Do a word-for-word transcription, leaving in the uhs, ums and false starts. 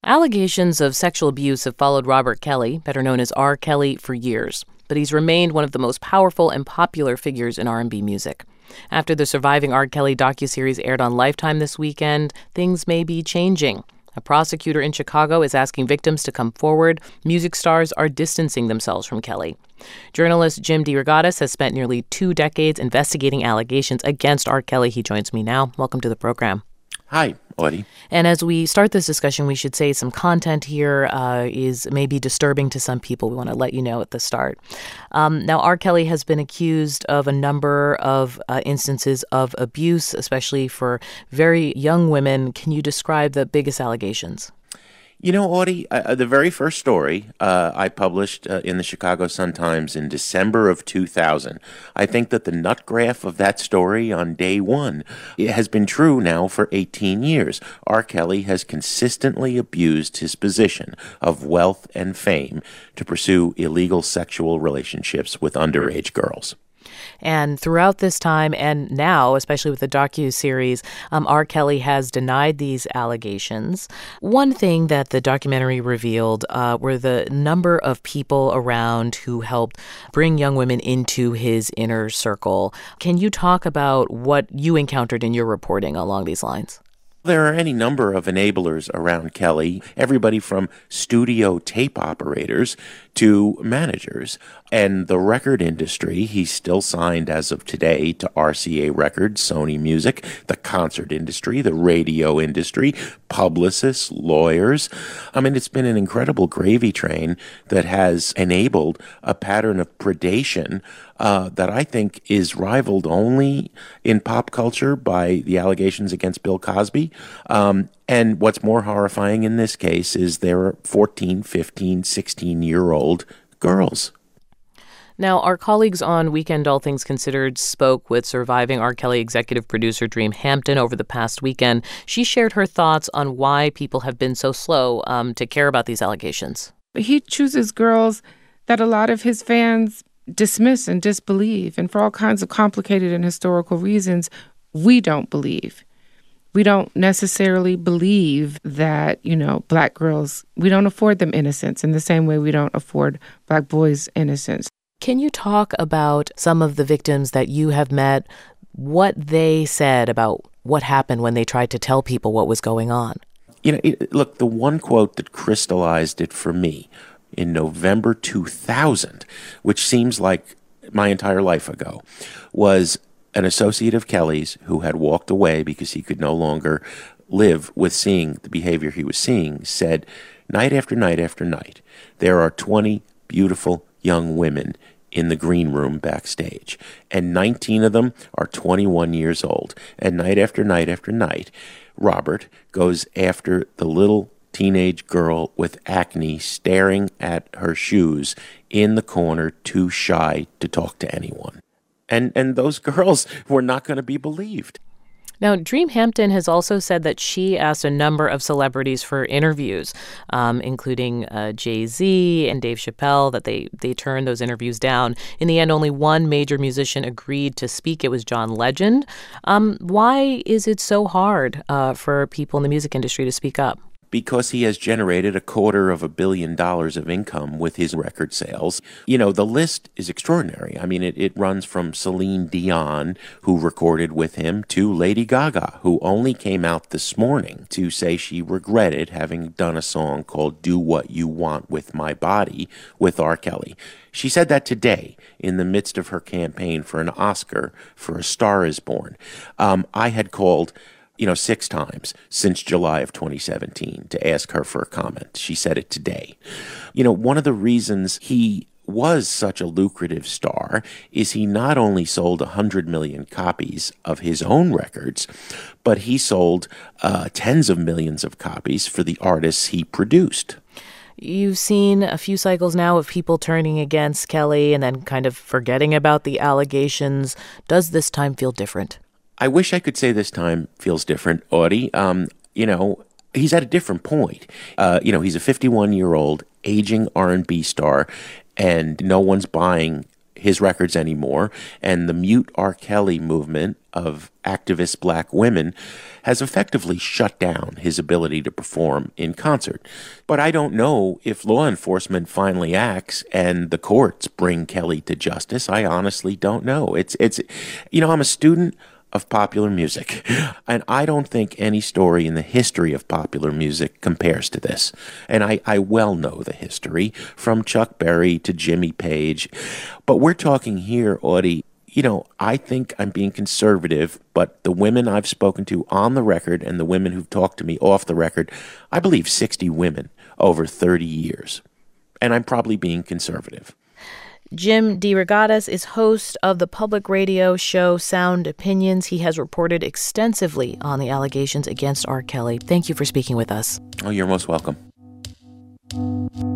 Allegations of sexual abuse have followed Robert Kelly, better known as R. Kelly, for years, but he's remained one of the most powerful and popular figures in R and B music. After the Surviving R. Kelly docuseries aired on Lifetime this weekend, things may be changing. A prosecutor in Chicago is asking victims to come forward. Music stars are distancing themselves from Kelly. Journalist Jim DeRogatis has spent nearly two decades investigating allegations against R. Kelly. He joins me now. Welcome to the program. Hi, Audie. And as we start this discussion, we should say some content here uh, is maybe disturbing to some people. We want to let you know at the start. Um, now, R. Kelly has been accused of a number of uh, instances of abuse, especially for very young women. Can you describe the biggest allegations? You know, Audie, uh, the very first story uh, I published uh, in the Chicago Sun-Times in December of two thousand, I think that the nut graph of that story on day one, it has been true now for eighteen years. R. Kelly has consistently abused his position of wealth and fame to pursue illegal sexual relationships with underage girls. And throughout this time and now, especially with the docuseries, um, R. Kelly has denied these allegations. One thing that the documentary revealed uh, were the number of people around who helped bring young women into his inner circle. Can you talk about what you encountered in your reporting along these lines? There are any number of enablers around Kelly, everybody from studio tape operators to managers. And the record industry, he's still signed as of today to R C A Records, Sony Music, the concert industry, the radio industry, publicists, lawyers. I mean, it's been an incredible gravy train that has enabled a pattern of predation uh, that I think is rivaled only in pop culture by the allegations against Bill Cosby. Um, and what's more horrifying in this case is there are fourteen, fifteen, sixteen-year-old girls. Now, our colleagues on Weekend All Things Considered spoke with Surviving R. Kelly executive producer Dream Hampton over the past weekend. She shared her thoughts on why people have been so slow um, to care about these allegations. He chooses girls that a lot of his fans dismiss and disbelieve, and for all kinds of complicated and historical reasons, we don't believe. We don't necessarily believe that, you know, black girls, we don't afford them innocence in the same way we don't afford black boys innocence. Can you talk about some of the victims that you have met, what they said about what happened when they tried to tell people what was going on? You know, it, look, the one quote that crystallized it for me in November two thousand, which seems like my entire life ago, was an associate of Kelly's who had walked away because he could no longer live with seeing the behavior he was seeing, said, night after night after night, there are twenty beautiful young women in the green room backstage, and nineteen of them are twenty-one years old. And night after night after night, Robert goes after the little teenage girl with acne staring at her shoes in the corner, too shy to talk to anyone. And and those girls were not going to be believed. Now, Dream Hampton has also said that she asked a number of celebrities for interviews, um, including uh, Jay-Z and Dave Chappelle, that they, they turned those interviews down. In the end, only one major musician agreed to speak. It was John Legend. Um, why is it so hard uh, for people in the music industry to speak up? Because he has generated a quarter of a billion dollars of income with his record sales. You know, the list is extraordinary. I mean, it, it runs from Celine Dion, who recorded with him, to Lady Gaga, who only came out this morning to say she regretted having done a song called Do What You Want With My Body with R. Kelly. She said that today in the midst of her campaign for an Oscar for A Star Is Born. Um, I had called you know, six times since July of twenty seventeen to ask her for a comment. She said it today. You know, one of the reasons he was such a lucrative star is he not only sold one hundred million copies of his own records, but he sold uh, tens of millions of copies for the artists he produced. You've seen a few cycles now of people turning against Kelly and then kind of forgetting about the allegations. Does this time feel different? I wish I could say this time feels different, Audie. Um, you know, he's at a different point. Uh, you know, he's a fifty-one-year-old aging R and B star, and no one's buying his records anymore, and the Mute R. Kelly movement of activist black women has effectively shut down his ability to perform in concert. But I don't know if law enforcement finally acts and the courts bring Kelly to justice. I honestly don't know. It's, it's, you know, I'm a student of popular music, and I don't think any story in the history of popular music compares to this. And I, I well know the history, from Chuck Berry to Jimmy Page. But we're talking here, Audie, you know, I think I'm being conservative, but the women I've spoken to on the record and the women who've talked to me off the record, I believe sixty women over thirty years. And I'm probably being conservative. Jim DeRogatis is host of the public radio show Sound Opinions. He has reported extensively on the allegations against R. Kelly. Thank you for speaking with us. Oh, you're most welcome.